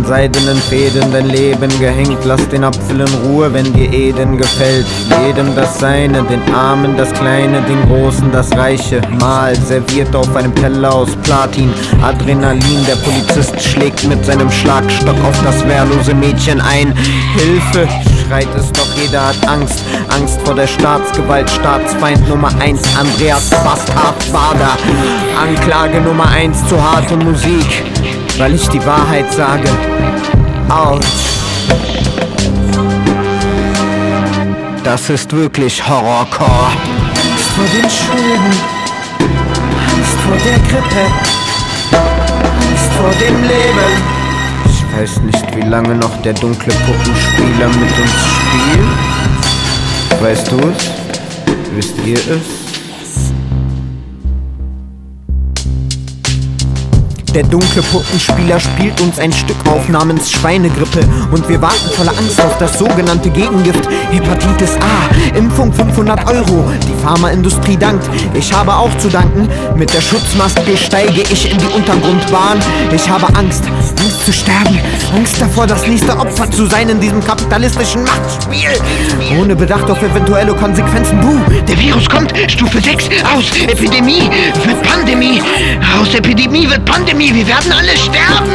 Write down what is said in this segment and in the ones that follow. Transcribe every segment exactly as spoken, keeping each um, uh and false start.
seidenen Fäden dein Leben gehängt. Lass den Apfel in Ruhe, wenn dir Eden gefällt. Jedem das Seine, den Armen das Kleine, den Großen das Reiche. Mahl serviert auf einem Teller aus Platin. Adrenalin, der Polizist schlägt mit seinem Schlagstock auf das wehrlose Mädchen ein. Hilfe, schreit es, doch jeder hat Angst. Angst vor der Staatsgewalt, Staatsfeind Nummer eins, Andreas Bastard Bader. Anklage Nummer eins zu harte Musik, weil ich die Wahrheit sage. Autsch. Das ist wirklich Horrorcore. Angst vor den Schulden, Angst vor der Grippe, Angst vor dem Leben. Ich weiß nicht, wie lange noch der dunkle Puppenspieler mit uns spielt. Weißt du es? Wisst ihr es? Der dunkle Puppenspieler spielt uns ein Stück auf namens Schweinegrippe und wir warten voller Angst auf das sogenannte Gegengift Hepatitis A. Impfung fünfhundert Euro, die Pharmaindustrie dankt. Ich habe auch zu danken, mit der Schutzmaske steige ich in die Untergrundbahn. Ich habe Angst, Angst zu sterben, Angst davor, das nächste Opfer zu sein in diesem kapitalistischen Machtspiel. Ohne Bedacht auf eventuelle Konsequenzen. Buh, der Virus kommt, Stufe sechs, aus Epidemie wird Pandemie, aus Epidemie wird Pandemie. Wir werden alle sterben!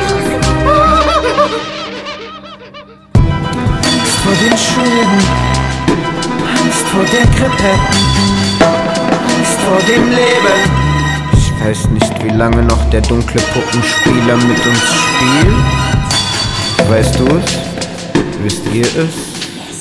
Angst vor den Schulden, Angst vor der Grippe, Angst vor dem Leben. Ich weiß nicht, wie lange noch der dunkle Puppenspieler mit uns spielt. Weißt du es? Wisst ihr es?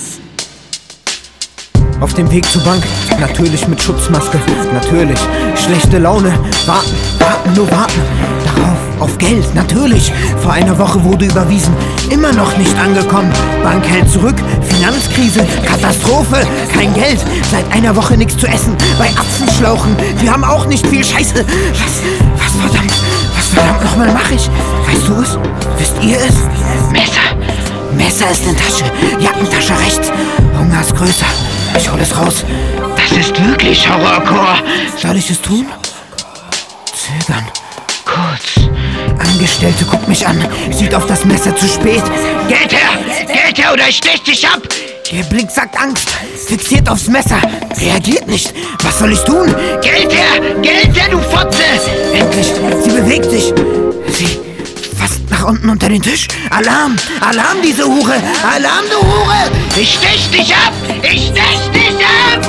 Auf dem Weg zur Bank, natürlich mit Schutzmaske, natürlich. Schlechte Laune, warten, warten, nur warten. Darauf, auf Geld, natürlich. Vor einer Woche wurde überwiesen, immer noch nicht angekommen. Bank hält zurück, Finanzkrise, Katastrophe, kein Geld. Seit einer Woche nichts zu essen, bei Apfelschlauchen. Wir haben auch nicht viel Scheiße. Was, was verdammt, was verdammt nochmal mache ich? Weißt du es? Wisst ihr es? Messer, Messer ist in Tasche, Jackentasche rechts. Hunger ist größer. Ich hol es raus. Das ist wirklich Horrorcore. Soll ich es tun? Zögern. Kurz. Angestellte guckt mich an, sieht auf das Messer zu spät. Geld her! Geld her oder ich stech dich ab! Ihr Blick sagt Angst, fixiert aufs Messer, reagiert nicht. Was soll ich tun? Geld her! Geld her, du Fotze! Endlich, sie bewegt sich. Sie fast nach unten unter den Tisch. Alarm! Alarm, diese Hure! Alarm, du Hure! Ich stech dich ab! Ich stech dich ab!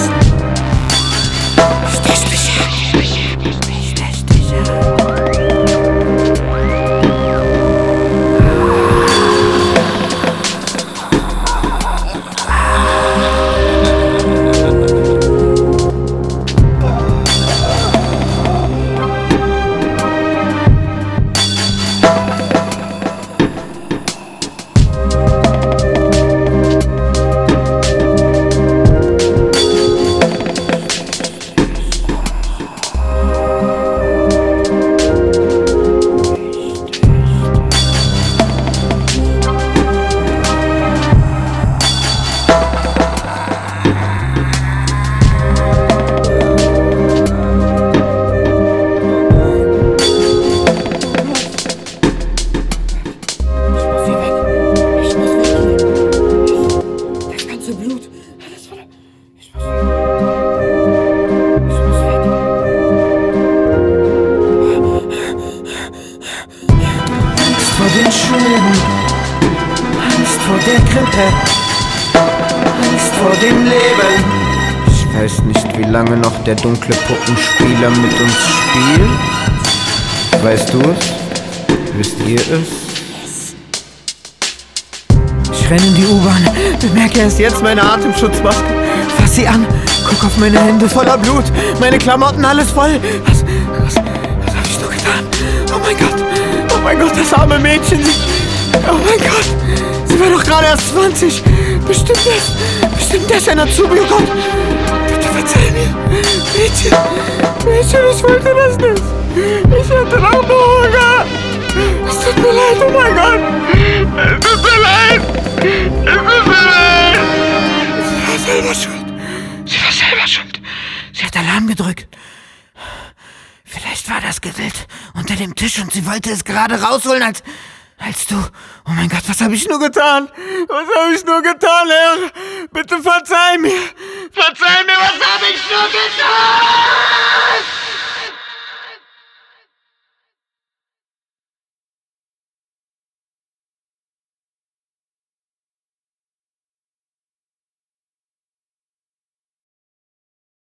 Ich stech dich ab! Ich stech dich ab! Angst vor dem Leben. Ich weiß nicht, wie lange noch der dunkle Puppenspieler mit uns spielt. Weißt du es? Wisst ihr es? Ich renne in die U-Bahn, bemerke erst jetzt meine Atemschutzmaske. Fass sie an, guck auf meine Hände voller Blut, meine Klamotten alles voll. Was, was, was hab ich nur getan? Oh mein Gott, oh mein Gott, das arme Mädchen. Oh mein Gott, sie war doch gerade erst zwanzig. Bestimmt das, bestimmt das ein Azubi, oh Gott. Bitte verzeih mir. Mädchen, Mädchen, ich wollte das nicht. Ich hatte doch nur Hunger. Es tut mir leid, oh mein Gott. Es tut mir leid. Es tut mir leid. Sie war selber schuld. Sie war selber schuld. Sie hat Alarm gedrückt. Vielleicht war das Geld unter dem Tisch und sie wollte es gerade rausholen, als... Als du... Oh mein Gott, was habe ich nur getan? Was habe ich nur getan, Herr? Bitte verzeih mir. Verzeih mir, was habe ich nur getan?